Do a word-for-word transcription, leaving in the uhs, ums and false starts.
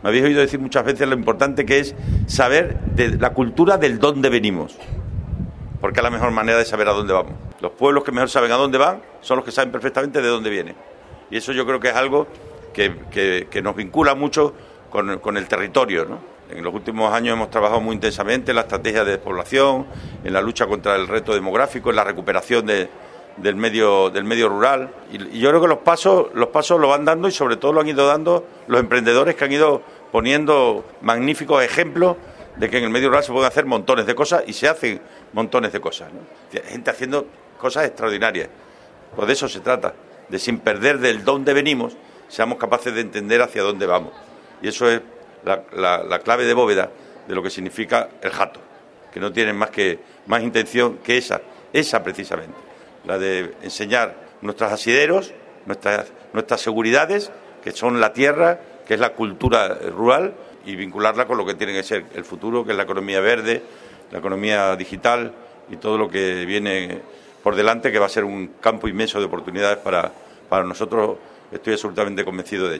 Me habéis oído decir muchas veces lo importante que es saber de la cultura del dónde venimos, porque es la mejor manera de saber a dónde vamos. Los pueblos que mejor saben a dónde van son los que saben perfectamente de dónde vienen. Y eso yo creo que es algo que, que, que nos vincula mucho con, con el territorio, ¿no? En los últimos años hemos trabajado muy intensamente en la estrategia de despoblación, en la lucha contra el reto demográfico, en la recuperación de, del medio del medio rural. Y, y yo creo que los pasos, los pasos lo van dando y sobre todo lo han ido dando los emprendedores que han ido poniendo magníficos ejemplos de que en el medio rural se pueden hacer montones de cosas y se hacen montones de cosas, ¿no? Gente haciendo cosas extraordinarias. Pues de eso se trata, de sin perder del dónde venimos, seamos capaces de entender hacia dónde vamos. Y eso es la, la, la clave de bóveda de lo que significa el jato, que no tienen más que más intención que esa, esa precisamente, la de enseñar nuestros asideros, nuestras, nuestras seguridades, que son la tierra, que es la cultura rural, y vincularla con lo que tiene que ser el futuro, que es la economía verde, la economía digital y todo lo que viene por delante, que va a ser un campo inmenso de oportunidades para, para nosotros. Estoy absolutamente convencido de ello.